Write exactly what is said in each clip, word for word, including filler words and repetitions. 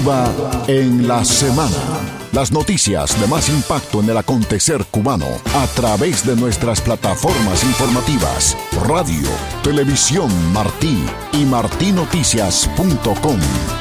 Cuba en la semana. Las noticias de más impacto en el acontecer cubano a través de nuestras plataformas informativas, radio, televisión Martí y martí noticias punto com.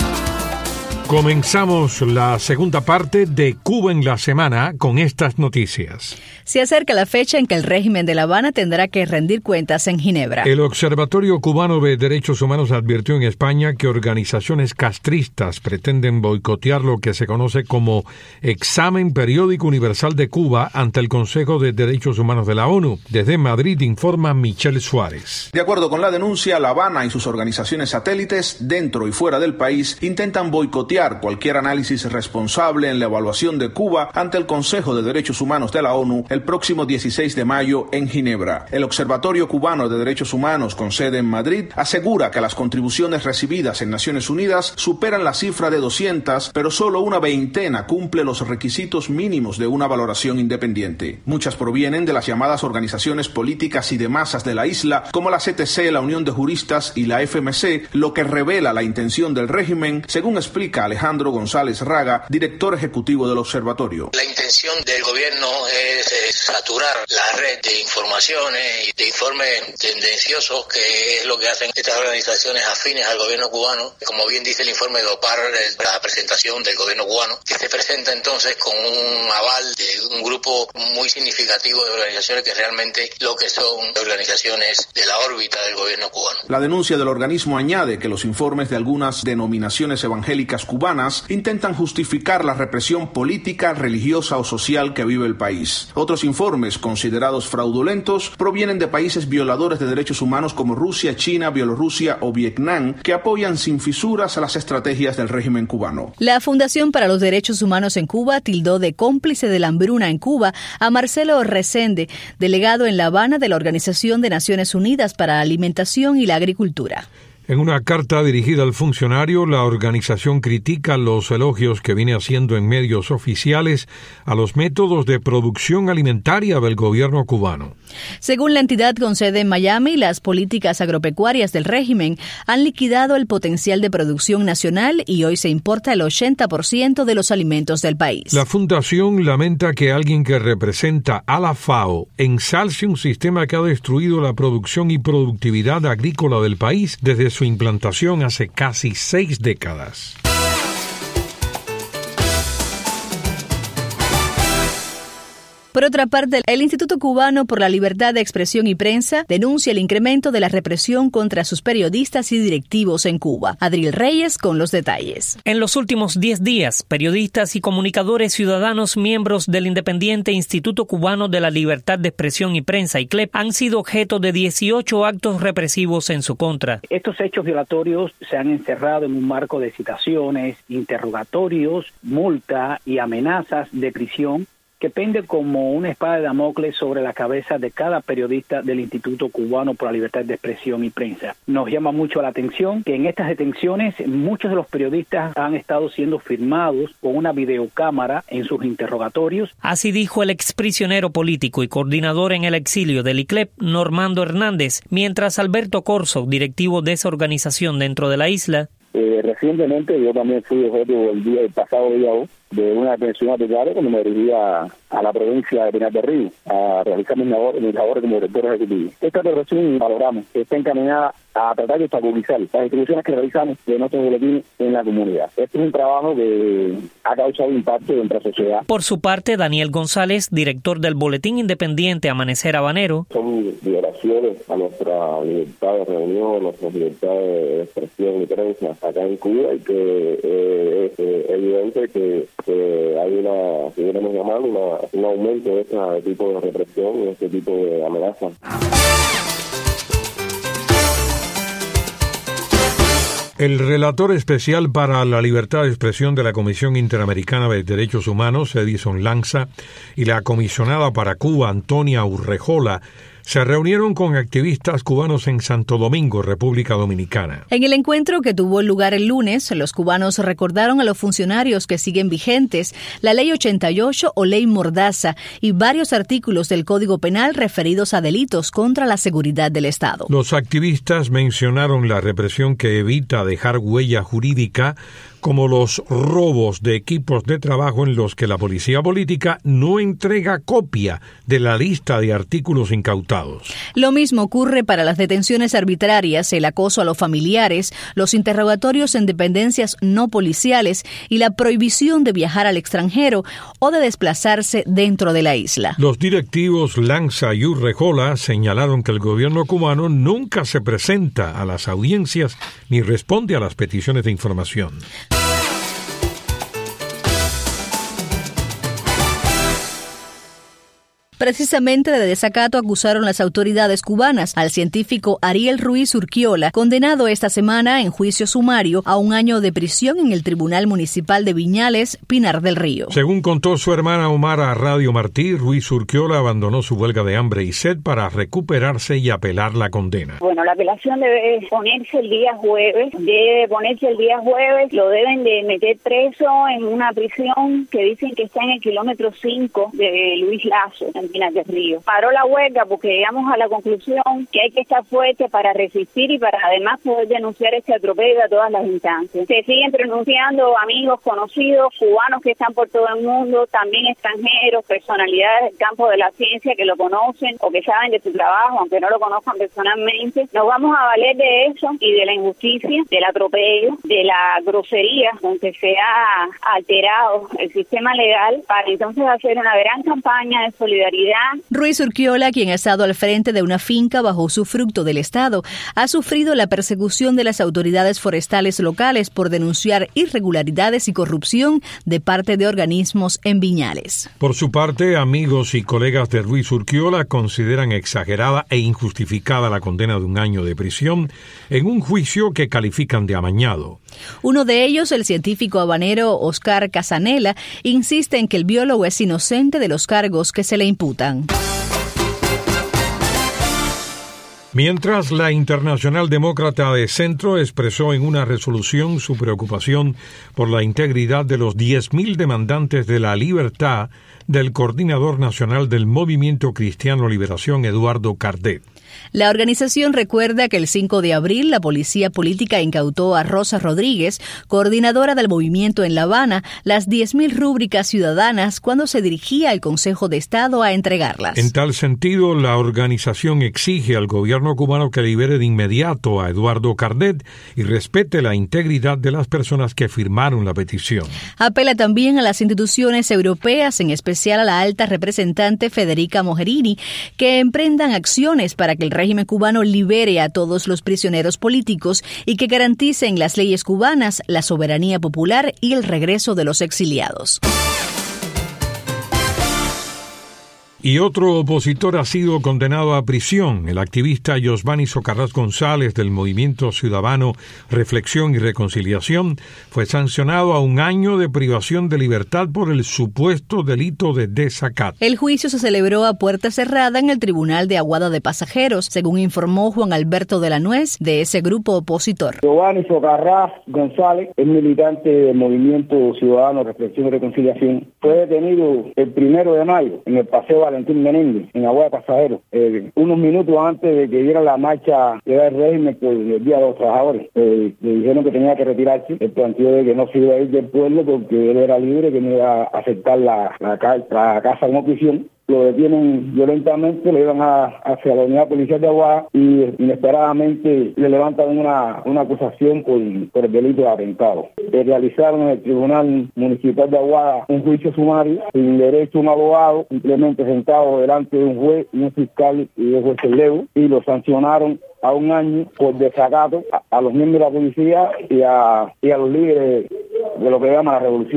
Comenzamos la segunda parte de Cuba en la semana con estas noticias. Se acerca la fecha en que el régimen de La Habana tendrá que rendir cuentas en Ginebra. El Observatorio Cubano de Derechos Humanos advirtió en España que organizaciones castristas pretenden boicotear lo que se conoce como Examen Periódico Universal de Cuba ante el Consejo de Derechos Humanos de la ONU. Desde Madrid informa Michelle Suárez. De acuerdo con la denuncia, La Habana y sus organizaciones satélites, dentro y fuera del país, intentan boicotear cualquier análisis responsable en la evaluación de Cuba ante el Consejo de Derechos Humanos de la ONU el próximo dieciséis de mayo en Ginebra. El Observatorio Cubano de Derechos Humanos, con sede en Madrid, asegura que las contribuciones recibidas en Naciones Unidas superan la cifra de doscientas, pero solo una veintena cumple los requisitos mínimos de una valoración independiente. Muchas provienen de las llamadas organizaciones políticas y de masas de la isla, como la C T C, la Unión de Juristas y la F M C, lo que revela la intención del régimen, según explica Alejandro González Raga, director ejecutivo del observatorio. La intención del gobierno es, es saturar la red de informaciones y de informes tendenciosos, que es lo que hacen estas organizaciones afines al gobierno cubano. Como bien dice el informe de OPAR, la presentación del gobierno cubano, que se presenta entonces con un aval de un grupo muy significativo de organizaciones que realmente lo que son organizaciones de la órbita del gobierno cubano. La denuncia del organismo añade que los informes de algunas denominaciones evangélicas cubanas intentan justificar la represión política, religiosa o social que vive el país. Otros informes considerados fraudulentos provienen de países violadores de derechos humanos como Rusia, China, Bielorrusia o Vietnam, que apoyan sin fisuras a las estrategias del régimen cubano. La Fundación para los Derechos Humanos en Cuba tildó de cómplice de la hambruna en Cuba a Marcelo Resende, delegado en La Habana de la Organización de Naciones Unidas para la Alimentación y la Agricultura. En una carta dirigida al funcionario, la organización critica los elogios que viene haciendo en medios oficiales a los métodos de producción alimentaria del gobierno cubano. Según la entidad con sede en Miami, las políticas agropecuarias del régimen han liquidado el potencial de producción nacional y hoy se importa el ochenta por ciento de los alimentos del país. La fundación lamenta que alguien que representa a la FAO ensalce un sistema que ha destruido la producción y productividad agrícola del país desde su implantación hace casi seis décadas. Por otra parte, el Instituto Cubano por la Libertad de Expresión y Prensa denuncia el incremento de la represión contra sus periodistas y directivos en Cuba. Adriel Reyes con los detalles. En los últimos diez días, periodistas y comunicadores ciudadanos miembros del independiente Instituto Cubano de la Libertad de Expresión y Prensa, I C L E P, han sido objeto de dieciocho actos represivos en su contra. Estos hechos violatorios se han encerrado en un marco de citaciones, interrogatorios, multa y amenazas de prisión que pende como una espada de Damocles sobre la cabeza de cada periodista del Instituto Cubano por la Libertad de Expresión y Prensa. Nos llama mucho la atención que en estas detenciones muchos de los periodistas han estado siendo filmados con una videocámara en sus interrogatorios. Así dijo el exprisionero político y coordinador en el exilio del I C L E P, Normando Hernández, mientras Alberto Corso, directivo de esa organización dentro de la isla. Eh, recientemente yo también fui objeto el día el pasado día de una detención arbitraria cuando me dirigía a la provincia de Pinar del Río a realizar mis labores, mis labores como director ejecutivo. Esta detención valoramos que está encaminada a tratar de obstaculizar las distribuciones que realizamos de nuestros boletines en la comunidad. Este es un trabajo que ha causado impacto en la sociedad. Por su parte, Daniel González, director del boletín independiente Amanecer Habanero. Son violaciones a nuestra libertad de reunión, a nuestra libertad de expresión y prensa acá en Cuba, y que eh, es eh, evidente que, que hay una, si queremos llamar, una, un aumento de este tipo de represión y este tipo de amenazas. El relator especial para la libertad de expresión de la Comisión Interamericana de Derechos Humanos, Edison Lanza, y la comisionada para Cuba, Antonia Urrejola, se reunieron con activistas cubanos en Santo Domingo, República Dominicana. En el encuentro que tuvo lugar el lunes, los cubanos recordaron a los funcionarios que siguen vigentes la Ley ochenta y ocho o Ley Mordaza y varios artículos del Código Penal referidos a delitos contra la seguridad del Estado. Los activistas mencionaron la represión que evita dejar huella jurídica, como los robos de equipos de trabajo en los que la policía política no entrega copia de la lista de artículos incautados. Lo mismo ocurre para las detenciones arbitrarias, el acoso a los familiares, los interrogatorios en dependencias no policiales y la prohibición de viajar al extranjero o de desplazarse dentro de la isla. Los directivos Lanza y Urrejola señalaron que el gobierno cubano nunca se presenta a las audiencias ni responde a las peticiones de información. Precisamente de desacato acusaron las autoridades cubanas al científico Ariel Ruiz Urquiola, condenado esta semana en juicio sumario a un año de prisión en el Tribunal Municipal de Viñales, Pinar del Río. Según contó su hermana Omar a Radio Martí, Ruiz Urquiola abandonó su huelga de hambre y sed para recuperarse y apelar la condena. Bueno, la apelación debe ponerse el día jueves, debe ponerse el día jueves, lo deben de meter preso en una prisión que dicen que está en el kilómetro cinco de Luis Lazo, en Pinar del Río. Paró la huelga porque llegamos a la conclusión que hay que estar fuerte para resistir y para además poder denunciar este atropello a todas las instancias. Se siguen pronunciando amigos, conocidos, cubanos que están por todo el mundo, también extranjeros, personalidades del campo de la ciencia que lo conocen o que saben de su trabajo, aunque no lo conozcan personalmente. Nos vamos a valer de eso y de la injusticia, del atropello, de la grosería con que se ha alterado el sistema legal para entonces hacer una gran campaña de solidaridad. Ruiz Urquiola, quien ha estado al frente de una finca bajo usufructo del Estado, ha sufrido la persecución de las autoridades forestales locales por denunciar irregularidades y corrupción de parte de organismos en Viñales. Por su parte, amigos y colegas de Ruiz Urquiola consideran exagerada e injustificada la condena de un año de prisión en un juicio que califican de amañado. Uno de ellos, el científico habanero Oscar Casanela, insiste en que el biólogo es inocente de los cargos que se le imputan. Mientras, la Internacional Demócrata de Centro expresó en una resolución su preocupación por la integridad de los diez mil demandantes de la libertad del coordinador nacional del Movimiento Cristiano Liberación, Eduardo Cardet. La organización recuerda que el cinco de abril la policía política incautó a Rosa Rodríguez, coordinadora del movimiento en La Habana, las diez mil rúbricas ciudadanas cuando se dirigía al Consejo de Estado a entregarlas. En tal sentido, la organización exige al gobierno cubano que libere de inmediato a Eduardo Cardet y respete la integridad de las personas que firmaron la petición. Apela también a las instituciones europeas, en especial a la alta representante Federica Mogherini, que emprendan acciones para que el régimen cubano libere a todos los prisioneros políticos y que garanticen las leyes cubanas, la soberanía popular y el regreso de los exiliados. Y otro opositor ha sido condenado a prisión. El activista Yosvani Socarrás González del Movimiento Ciudadano Reflexión y Reconciliación fue sancionado a un año de privación de libertad por el supuesto delito de desacato. El juicio se celebró a puerta cerrada en el Tribunal de Aguada de Pasajeros, según informó Juan Alberto de la Nuez, de ese grupo opositor. Yosvani Socarrás González es militante del Movimiento Ciudadano Reflexión y Reconciliación. Fue detenido el primero de mayo en el Paseo Valentín Menéndez, en Aguada de Pasajeros, eh, unos minutos antes de que diera la marcha que era el régimen por el Día de los Trabajadores. Eh, le dijeron que tenía que retirarse, el planteó de que no se iba a ir del pueblo porque él era libre, que no iba a aceptar la, la, la casa como prisión. Lo detienen violentamente, lo llevan a, hacia la unidad policial de Aguada y inesperadamente le levantan una, una acusación por, por el delito de atentado. Le realizaron en el Tribunal Municipal de Aguada un juicio sumario sin derecho a un abogado, simplemente sentado delante de un juez y un fiscal y de juez Leo, y lo sancionaron a un año por desacato a, a los miembros de la policía y a, y a los líderes de lo que llama la revolución.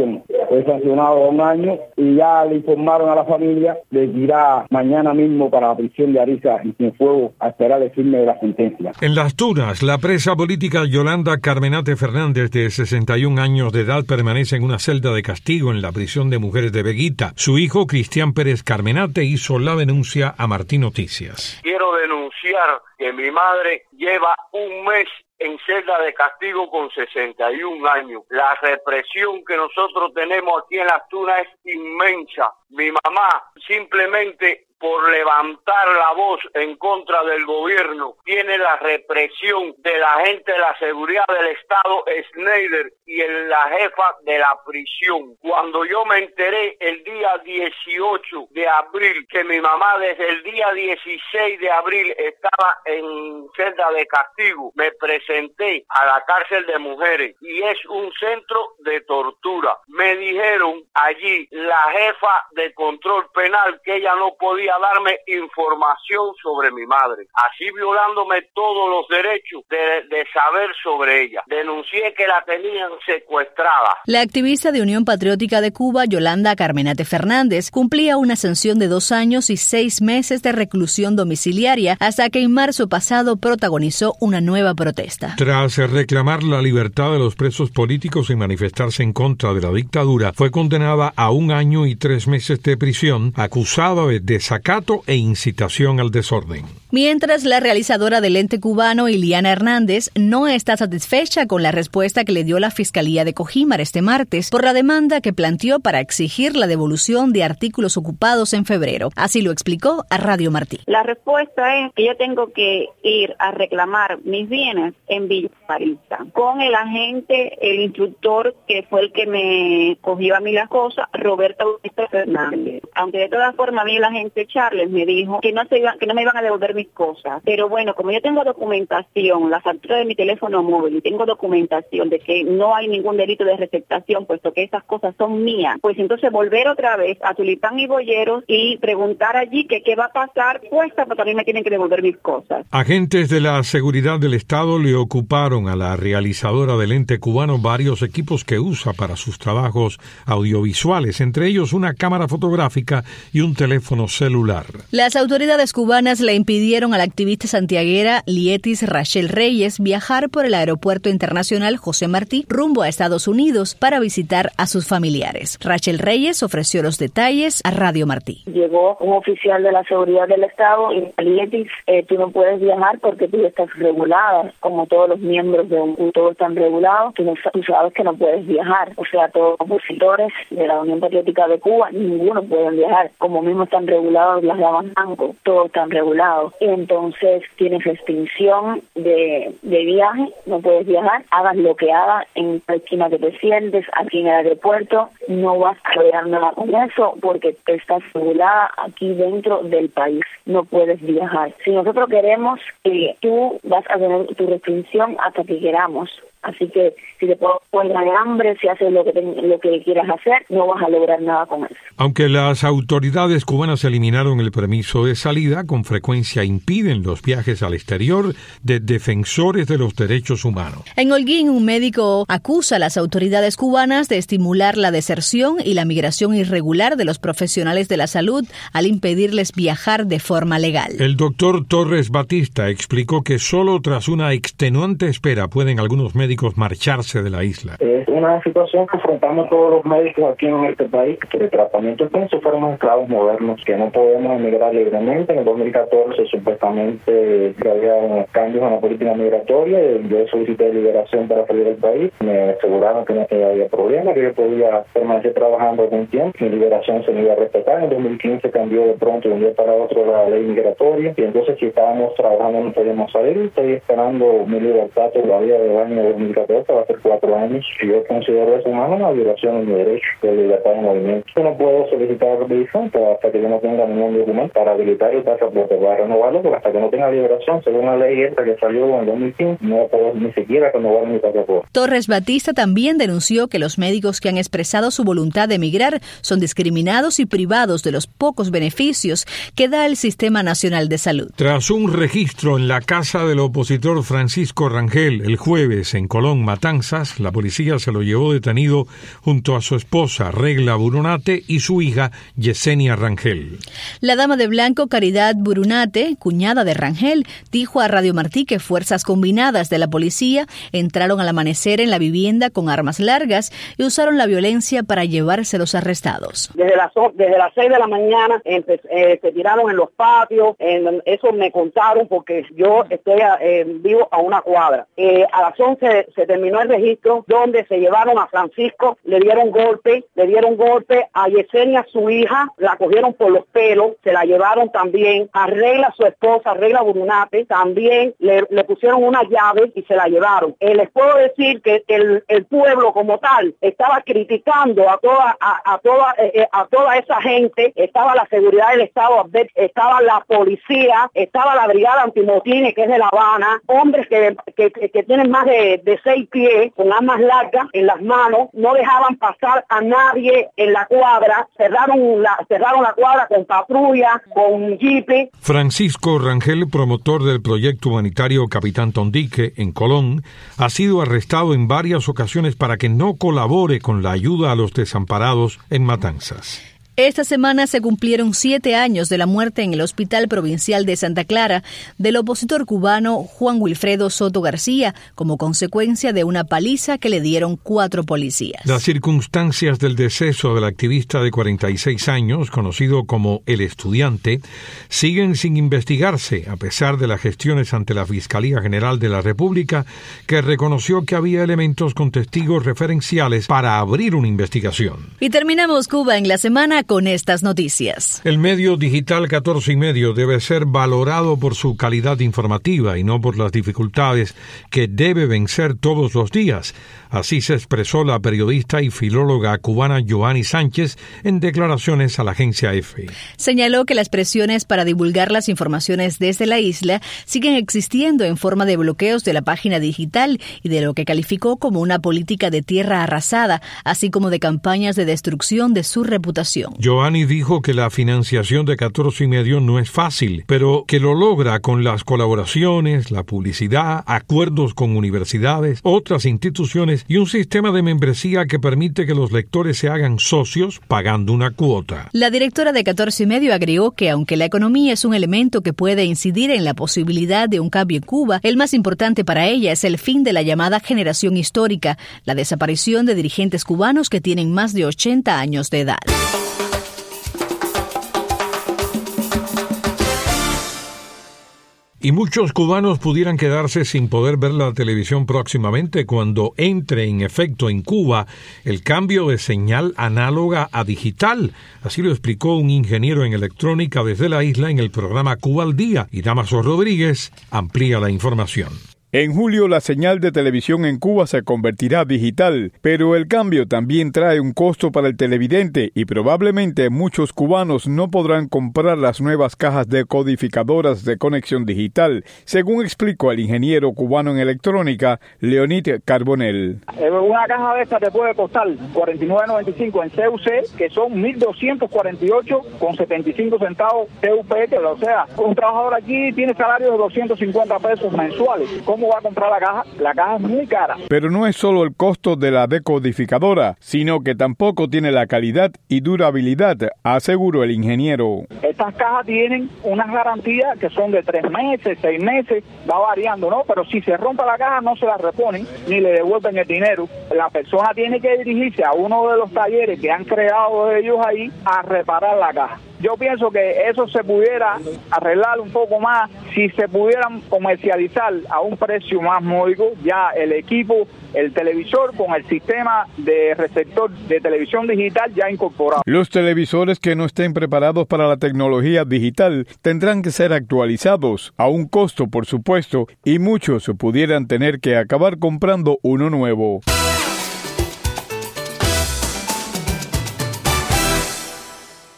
fue sancionado a un año y ya le informaron a la familia de que irá mañana mismo para la prisión de Ariza en Cienfuegos a esperar el firme de la sentencia. En Las Tunas, la presa política Yolanda Carmenate Fernández, de sesenta y un años de edad, permanece en una celda de castigo en la prisión de mujeres de Veguita. Su hijo, Cristian Pérez Carmenate, hizo la denuncia a Martín Noticias. Quiero denunciar que mi madre lleva un mes en celda de castigo con sesenta y un años. La represión que nosotros tenemos aquí en Las Tunas es inmensa. Mi mamá simplemente por levantar la voz en contra del gobierno tiene la represión de la gente de la seguridad del Estado, Schneider, y el, la jefa de la prisión. Cuando yo me enteré el día dieciocho de abril que mi mamá desde el día dieciséis de abril estaba en celda de castigo, me presenté a la cárcel de mujeres y es un centro de tortura. Me dijeron allí la jefa de control penal que ella no podía darme información sobre mi madre, así violándome todos los derechos de, de saber sobre ella. Denuncié que la tenían secuestrada. La activista de Unión Patriótica de Cuba, Yolanda Carmenate Fernández, cumplía una sanción de dos años y seis meses de reclusión domiciliaria hasta que en marzo pasado protagonizó una nueva protesta. Tras reclamar la libertad de los presos políticos y manifestarse en contra de la dictadura, fue condenada a un año y tres meses de prisión, acusada de desacato e incitación al desorden. Mientras, la realizadora del ente cubano, Iliana Hernández, no está satisfecha con la respuesta que le dio la Fiscalía de Cojímar este martes por la demanda que planteó para exigir la devolución de artículos ocupados en febrero. Así lo explicó a Radio Martí. La respuesta es que yo tengo que ir a reclamar mis bienes en Villa Marista con el agente, el instructor que fue el que me cogió a mí las cosas, Roberto Bautista Fernández. Aunque de todas formas a mí el agente Charles me dijo que no, se iba, que no me iban a devolver mis cosas. Pero bueno, como yo tengo documentación, la factura de mi teléfono móvil, y tengo documentación de que no hay ningún delito de receptación, puesto que esas cosas son mías, pues entonces volver otra vez a Tulipán y Boyeros y preguntar allí que qué va a pasar, puesta, porque a mí me tienen que devolver mis cosas. Agentes de la seguridad del Estado le ocuparon a la realizadora del ente cubano varios equipos que usa para sus trabajos audiovisuales, entre ellos una cámara fotográfica y un teléfono celular. Las autoridades cubanas le impidieron a la activista santiaguera Lietis Rachel Reyes viajar por el aeropuerto internacional José Martí rumbo a Estados Unidos para visitar a sus familiares. Rachel Reyes ofreció los detalles a Radio Martí. Llegó un oficial de la seguridad del Estado y Lietis, eh, tú no puedes viajar porque tú estás regulada, como todos los miembros de un todos están regulados, tú, no, tú sabes que no puedes viajar. O sea, todos los opositores de la Unión Patriótica de Cuba, ninguno pueden viajar, como mismo están regulados las damas Banco, todos están regulados. Entonces tienes restricción de, de viaje, no puedes viajar, hagas lo que hagas en la esquina que te sientes, aquí en el aeropuerto, no vas a lograr nada con eso porque estás regulada aquí dentro del país, no puedes viajar. Si nosotros queremos, eh, tú vas a tener tu restricción hasta que queramos. Así que si te pones de hambre, si haces lo que, te, lo que quieras hacer, no vas a lograr nada con eso. Aunque las autoridades cubanas eliminaron el permiso de salida, con frecuencia impiden los viajes al exterior de defensores de los derechos humanos. En Holguín, un médico acusa a las autoridades cubanas de estimular la deserción y la migración irregular de los profesionales de la salud al impedirles viajar de forma legal. El doctor Torres Batista explicó que solo tras una extenuante espera pueden algunos médicos marcharse de la isla. Es una situación que afrontamos todos los médicos aquí en este país, que el tratamiento es como si fuéramos esclavos modernos, que no podemos emigrar libremente. En el dos mil catorce supuestamente había unos cambios en la política migratoria, yo solicité liberación para salir del país, me aseguraron que no había problema, que yo podía permanecer trabajando algún tiempo, mi liberación se me iba a respetar. En el dos mil quince cambió de pronto de un día para otro la ley migratoria, y entonces si estábamos trabajando no podíamos salir. Estoy esperando mi libertad todavía del año dos mil catorce, va a ser cuatro años, y yo considero eso humano una violación de mi derecho de libertad de movimiento. Yo no puedo solicitar revisión hasta que yo no tenga ningún documento para habilitar el pasaporte, para renovarlo, porque hasta que no tenga liberación, según la ley esta que salió en el dos mil quince, no puedo ni siquiera renovar mi pasaporte. Torres Batista también denunció que los médicos que han expresado su voluntad de emigrar son discriminados y privados de los pocos beneficios que da el Sistema Nacional de Salud. Tras un registro en la casa del opositor Francisco Rangel el jueves en en Colón, Matanzas, la policía se lo llevó detenido junto a su esposa, Regla Burunate, y su hija, Yesenia Rangel. La dama de blanco, Caridad Burunate, cuñada de Rangel, dijo a Radio Martí que fuerzas combinadas de la policía entraron al amanecer en la vivienda con armas largas y usaron la violencia para llevarse los arrestados. Desde las, desde las seis de la mañana eh, eh, se tiraron en los patios, en, eso me contaron porque yo estoy eh, vivo a una cuadra. Eh, a las once se terminó el registro donde se llevaron a Francisco, le dieron golpe, le dieron golpe a Yesenia, su hija, la cogieron por los pelos, se la llevaron también, a Regla, su esposa, Regla Burunate, también le, le pusieron una llave y se la llevaron. Eh, les puedo decir que el, el pueblo como tal estaba criticando a toda, a, a toda, eh, a toda esa gente, estaba la seguridad del Estado, estaba la policía, estaba la brigada antimotines que es de La Habana, hombres que, que, que tienen más de, de seis pies, con armas largas en las manos, no dejaban pasar a nadie en la cuadra, cerraron la, cerraron la cuadra con patrulla, con jeep. Francisco Rangel, promotor del proyecto humanitario Capitán Tondique en Colón, ha sido arrestado en varias ocasiones para que no colabore con la ayuda a los desamparados en Matanzas. Esta semana se cumplieron siete años de la muerte en el Hospital Provincial de Santa Clara del opositor cubano Juan Wilfredo Soto García como consecuencia de una paliza que le dieron cuatro policías. Las circunstancias del deceso del activista de cuarenta y seis años, conocido como El Estudiante, siguen sin investigarse a pesar de las gestiones ante la Fiscalía General de la República, que reconoció que había elementos con testigos referenciales para abrir una investigación. Y terminamos Cuba en la semana con estas noticias. El medio digital catorce y medio debe ser valorado por su calidad informativa y no por las dificultades que debe vencer todos los días. Así se expresó la periodista y filóloga cubana Joanny Sánchez en declaraciones a la agencia EFE. Señaló que las presiones para divulgar las informaciones desde la isla siguen existiendo en forma de bloqueos de la página digital y de lo que calificó como una política de tierra arrasada, así como de campañas de destrucción de su reputación. Joanny dijo que la financiación de catorce y medio no es fácil, pero que lo logra con las colaboraciones, la publicidad, acuerdos con universidades, otras instituciones y un sistema de membresía que permite que los lectores se hagan socios pagando una cuota. La directora de catorce y medio agregó que aunque la economía es un elemento que puede incidir en la posibilidad de un cambio en Cuba, el más importante para ella es el fin de la llamada generación histórica, la desaparición de dirigentes cubanos que tienen más de ochenta años de edad. Y muchos cubanos pudieran quedarse sin poder ver la televisión próximamente cuando entre en efecto en Cuba el cambio de señal análoga a digital. Así lo explicó un ingeniero en electrónica desde la isla en el programa Cuba al Día. Y Damaso Rodríguez amplía la información. En julio la señal de televisión en Cuba se convertirá digital, pero el cambio también trae un costo para el televidente y probablemente muchos cubanos no podrán comprar las nuevas cajas decodificadoras de conexión digital, según explicó el ingeniero cubano en electrónica, Leonid Carbonell. Una caja de esta te puede costar cuarenta y nueve noventa y cinco en C U C, que son mil doscientos cuarenta y ocho con setenta y cinco centavos C U P, o sea, un trabajador aquí tiene salario de doscientos cincuenta pesos mensuales. ¿Cómo va a comprar la caja? La caja es muy cara. Pero no es solo el costo de la decodificadora, sino que tampoco tiene la calidad y durabilidad, aseguró el ingeniero. Estas cajas tienen unas garantías que son de tres meses, seis meses, va variando, ¿no? Pero si se rompe la caja no se la reponen ni le devuelven el dinero. La persona tiene que dirigirse a uno de los talleres que han creado ellos ahí a reparar la caja. Yo pienso que eso se pudiera arreglar un poco más si se pudieran comercializar a un precio más módico ya el equipo, el televisor con el sistema de receptor de televisión digital ya incorporado. Los televisores que no estén preparados para la tecnología digital tendrán que ser actualizados a un costo, por supuesto, y muchos pudieran tener que acabar comprando uno nuevo.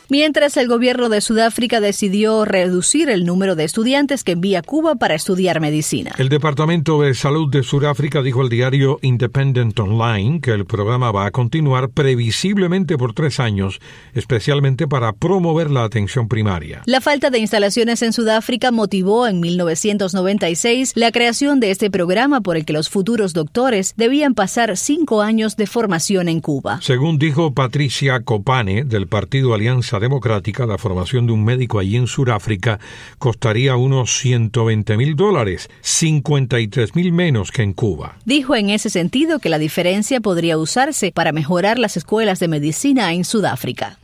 Mientras el gobierno de Sudáfrica decidió reducir el número de estudiantes que envía a Cuba para estudiar medicina. El Departamento de Salud de Sudáfrica dijo al diario Independent Online que el programa va a continuar previsiblemente por tres años, especialmente para promover la atención primaria. La falta de instalaciones en Sudáfrica motivó en mil novecientos noventa y seis la creación de este programa por el que los futuros doctores debían pasar cinco años de formación en Cuba. Según dijo Patricia Copane, del Partido Alianza Democrática, la formación de un médico allí en Sudáfrica costaría unos ciento veinte mil dólares, cincuenta y tres mil menos que en Cuba. Dijo en ese sentido que la diferencia podría usarse para mejorar las escuelas de medicina en Sudáfrica.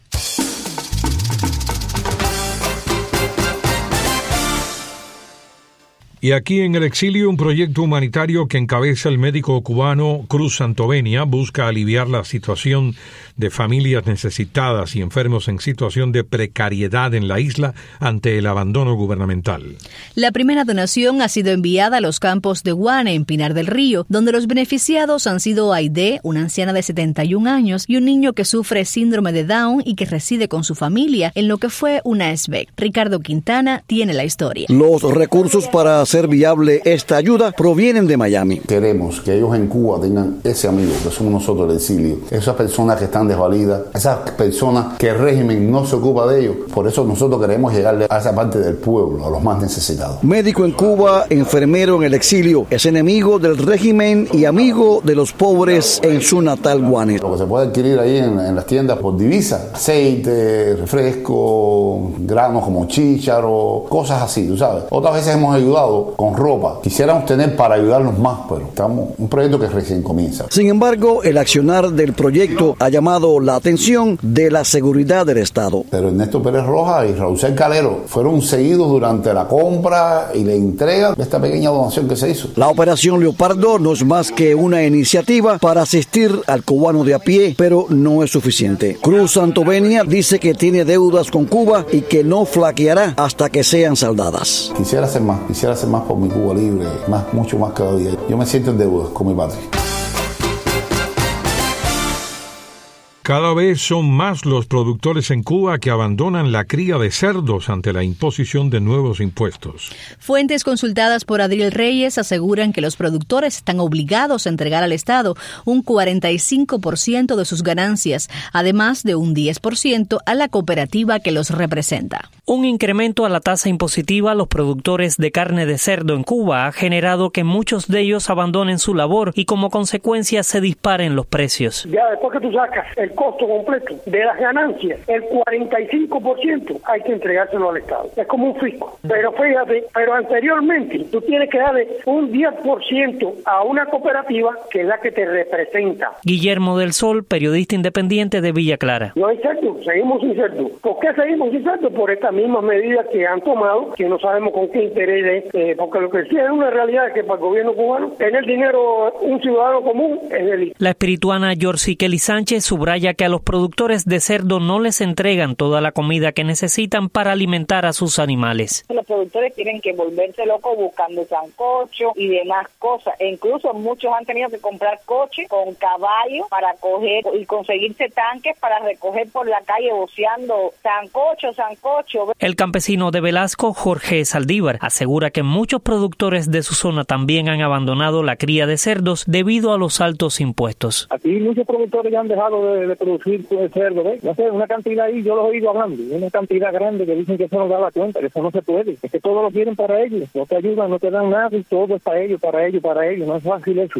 Y aquí en el exilio, un proyecto humanitario que encabeza el médico cubano Cruz Santovenia busca aliviar la situación de familias necesitadas y enfermos en situación de precariedad en la isla ante el abandono gubernamental. La primera donación ha sido enviada a los campos de Guane, en Pinar del Río, donde los beneficiados han sido Aide, una anciana de setenta y un años, y un niño que sufre síndrome de Down y que reside con su familia en lo que fue una S B E C. Ricardo Quintana tiene la historia. Los recursos para hacer viable esta ayuda provienen de Miami. Queremos que ellos en Cuba tengan ese amigo que somos nosotros del exilio, esas personas que están desvalidas, esas personas que el régimen no se ocupa de ellos. Por eso nosotros queremos llegarle a esa parte del pueblo, a los más necesitados. Médico en Cuba, enfermero en el exilio, es enemigo del régimen y amigo de los pobres en su natal Guane. Lo que se puede adquirir ahí en, en las tiendas por divisa, aceite, refresco, granos como chícharo, cosas así, tú sabes. Otras veces hemos ayudado con ropa. Quisiéramos tener para ayudarnos más, pero estamos un proyecto que recién comienza. Sin embargo, el accionar del proyecto ha llamado la atención de la seguridad del Estado. Pero Ernesto Pérez Rojas y Raúl Calero fueron seguidos durante la compra y la entrega de esta pequeña donación que se hizo. La Operación Leopardo no es más que una iniciativa para asistir al cubano de a pie, pero no es suficiente. Cruz Santovenia dice que tiene deudas con Cuba y que no flaqueará hasta que sean saldadas. Quisiera hacer más, quisiera hacer más por mi Cuba libre, más, mucho más cada día. Yo me siento en deuda con mi patria. Cada vez son más los productores en Cuba que abandonan la cría de cerdos ante la imposición de nuevos impuestos. Fuentes consultadas por Adriel Reyes aseguran que los productores están obligados a entregar al Estado un cuarenta y cinco por ciento de sus ganancias, además de un diez por ciento a la cooperativa que los representa. Un incremento a la tasa impositiva a los productores de carne de cerdo en Cuba ha generado que muchos de ellos abandonen su labor y como consecuencia se disparen los precios. Ya después que tú sacas el costo completo de las ganancias, el cuarenta y cinco por ciento hay que entregárselo al Estado. Es como un fisco. Pero fíjate, pero anteriormente tú tienes que darle un diez por ciento a una cooperativa que es la que te representa. Guillermo del Sol, periodista independiente de Villa Clara. No hay cerdo, seguimos sin cerdo. ¿Por qué seguimos sin cerdo? Por estas mismas medidas que han tomado, que no sabemos con qué interés, eh, porque lo que sí es una realidad es que para el gobierno cubano tener dinero un ciudadano común es delito. La espirituana Yorsi Kelly Sánchez subraya que a los productores de cerdo no les entregan toda la comida que necesitan para alimentar a sus animales. Los productores tienen que volverse locos buscando sancocho y demás cosas. E incluso muchos han tenido que comprar coches con caballos para coger y conseguirse tanques para recoger por la calle voceando sancocho, sancocho. El campesino de Velasco, Jorge Saldívar, asegura que muchos productores de su zona también han abandonado la cría de cerdos debido a los altos impuestos. Aquí muchos productores ya han dejado de, de producir el cerdo, ¿ves? No sé, una cantidad ahí, yo los he oído hablando, una cantidad grande que dicen que eso no da la cuenta, que eso no se puede, es que todo lo quieren para ellos, no te ayudan, no te dan nada y todo es para ellos, para ellos, para ellos, no es fácil eso.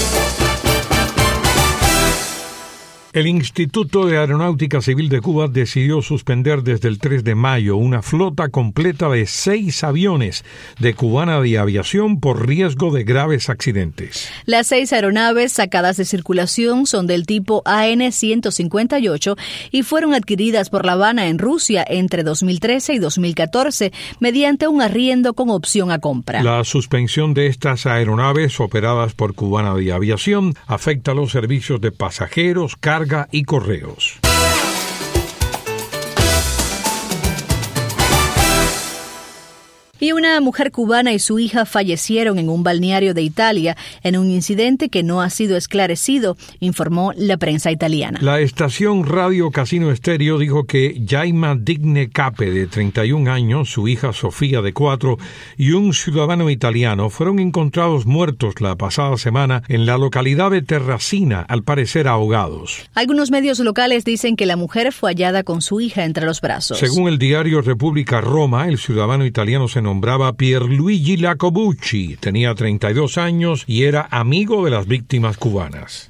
El Instituto de Aeronáutica Civil de Cuba decidió suspender desde el tres de mayo una flota completa de seis aviones de Cubana de Aviación por riesgo de graves accidentes. Las seis aeronaves sacadas de circulación son del tipo A N ciento cincuenta y ocho y fueron adquiridas por La Habana en Rusia entre dos mil trece y dos mil catorce mediante un arriendo con opción a compra. La suspensión de estas aeronaves operadas por Cubana de Aviación afecta a los servicios de pasajeros, carga y correos. Y una mujer cubana y su hija fallecieron en un balneario de Italia en un incidente que no ha sido esclarecido, informó la prensa italiana. La estación Radio Casino Estéreo dijo que Jaima Digne Cape, de treinta y un años, su hija Sofía, de cuatro, y un ciudadano italiano fueron encontrados muertos la pasada semana en la localidad de Terracina, al parecer ahogados. Algunos medios locales dicen que la mujer fue hallada con su hija entre los brazos. Según el diario Repubblica Roma, el ciudadano italiano se nombraba Pierluigi Lacobucci, tenía treinta y dos años y era amigo de las víctimas cubanas.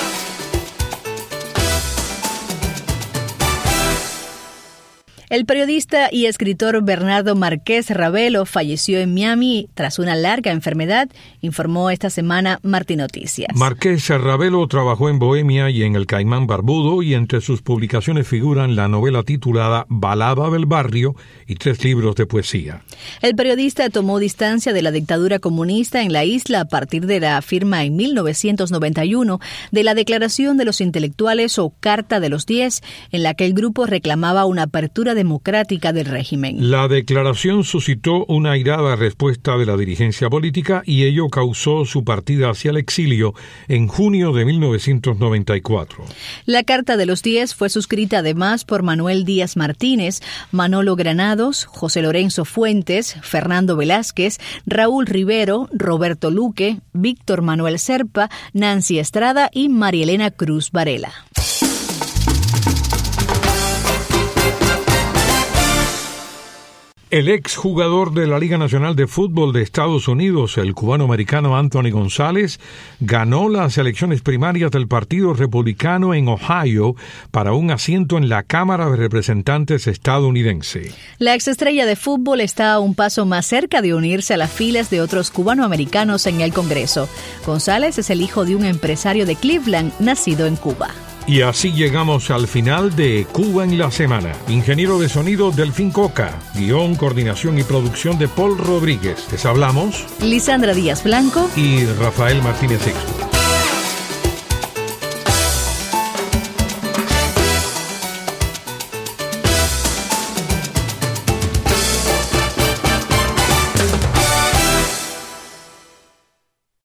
El periodista y escritor Bernardo Márquez Ravelo falleció en Miami tras una larga enfermedad, informó esta semana Martín Noticias. Márquez Ravelo trabajó en Bohemia y en el Caimán Barbudo, y entre sus publicaciones figuran la novela titulada Balada del Barrio y tres libros de poesía. El periodista tomó distancia de la dictadura comunista en la isla a partir de la firma en mil novecientos noventa y uno de la Declaración de los Intelectuales o Carta de los Diez, en la que el grupo reclamaba una apertura democrática del régimen. La declaración suscitó una airada respuesta de la dirigencia política y ello causó su partida hacia el exilio en junio de mil novecientos noventa y cuatro. La Carta de los Diez fue suscrita además por Manuel Díaz Martínez, Manolo Granados, José Lorenzo Fuentes, Fernando Velázquez, Raúl Rivero, Roberto Luque, Víctor Manuel Serpa, Nancy Estrada y María Elena Cruz Varela. El exjugador de la Liga Nacional de Fútbol de Estados Unidos, el cubano-americano Anthony González, ganó las elecciones primarias del Partido Republicano en Ohio para un asiento en la Cámara de Representantes estadounidense. La exestrella de fútbol está a un paso más cerca de unirse a las filas de otros cubanoamericanos en el Congreso. González es el hijo de un empresario de Cleveland, nacido en Cuba. Y así llegamos al final de Cuba en la Semana. Ingeniero de sonido Delfín Coca, guión, coordinación y producción de Paul Rodríguez. Les hablamos Lisandra Díaz Blanco y Rafael Martínez Sixto.